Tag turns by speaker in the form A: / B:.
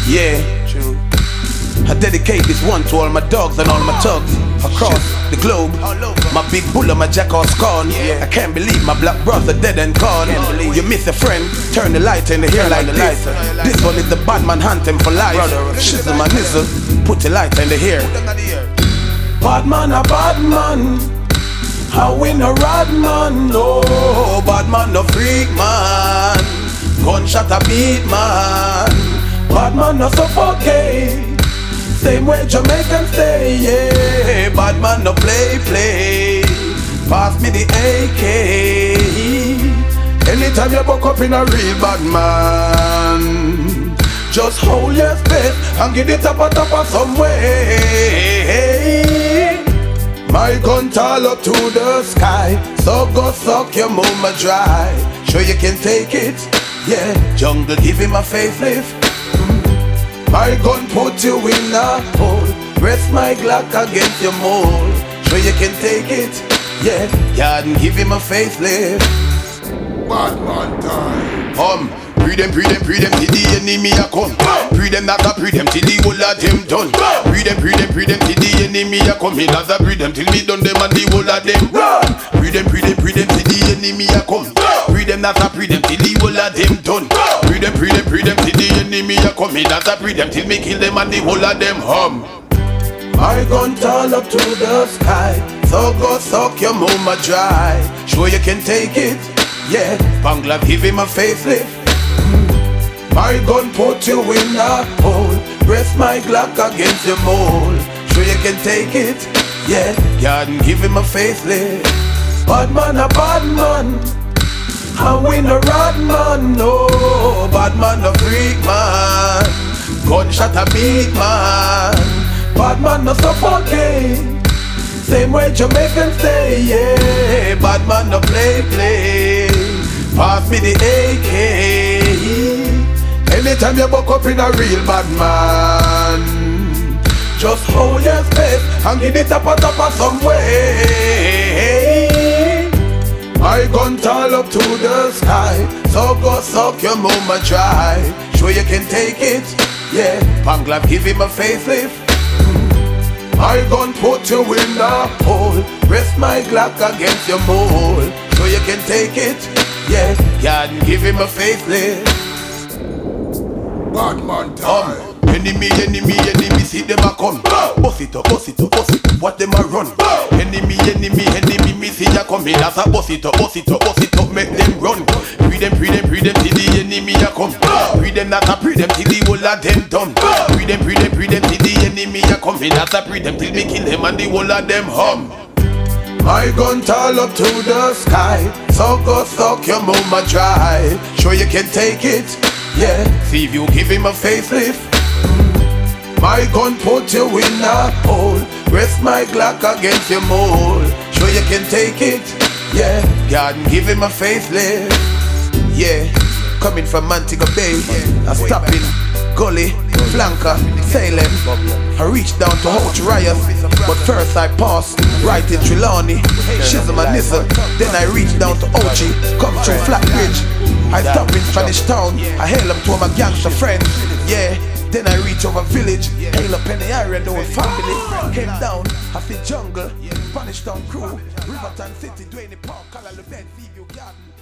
A: Yeah, true. I dedicate this one to all my dogs and all my thugs across the globe. My big bull and my jackass gone. I can't believe my black brother dead and gone. You miss a friend, turn the light in the hair like this. This one is the bad man hunting for life. Shizzle my nizzle, put the light in the hair. Bad man a bad man, I win a rad man. No, bad man no freak man, gunshot a beat man. Bad man no suffocate, same way Jamaicans say, yeah. Bad man no play. Pass me the AK. Anytime you buck up in a real bad man, just hold your space and give it up some way. My gun tall up to the sky, so go suck your mama dry. Sure you can take it, yeah. Jungle give him a facelift. My gun put you in a hole, rest my Glock against your mole. Sure you can take it, yeah. Garden give him a facelift.
B: Bad man time.
A: Pre them till the enemy a come. Pre them not a pre them till the whole of them done. Pre them till the enemy a come. Me not a pre them till me done them and the whole of them run. Pre them till the enemy a come. Pre them not a pre them till the whole of them done. Pre them till the enemy a come. Me not a pre them till me kill them and the whole of them hum. My gun tall up to the sky, so go suck your mama dry. Sure you can take it, yeah. Bangla give him a facelift. My gun put you in a hole, rest my Glock against your mole. Sure you can take it, yeah. Garden give him a facelift. Bad man a bad man, I win a rad man. No, bad man a freak man, gunshot a beat man. Bad man no suffocate, same way Jamaicans say, yeah. Bad man no play. Pass me the AK. Anytime you buck up in a real bad man, just hold your space and give it up some way. My gun tall up to the sky, so go suck your mama dry. Sure you can take it, yeah. Panglab give him a facelift. My gun put you in a hole, rest my Glock against your mole. Sure you can take it, yeah. Garden give him a facelift.
B: Bad man time.
A: Enemy, see them a come. Boss it up, what them a run. Enemy, me see ya come. That's a boss it up, make them run. Pre them till the enemy a come. Pre them not a pre them till the whole of them done. Pre them till the enemy a come. That's a pre them till me kill them and the whole of them hum. My gun tall up to the sky, so go suck your mama dry. Sure you can take it, yeah. See if you give him a facelift. My gun put you in a hole, rest my Glock against your mole. Sure you can take it, yeah. Garden give him a facelift, yeah. Coming from Montego Bay, I stop in Gully, Flanker, Salem. I reached down to Hoch Riot, but first I passed right in Trelawney, Shizzle and Nizzle. Then I reached down to Ochi, come through Flatbridge. I stop in Spanish Town, I hail up to all my gangster friends, yeah. Then I reach over village, hail up in the area, know a family. Came down, I see jungle, Spanish Town crew, Riverton City, Dwayne Park, Cala Lubed, Seaview Garden.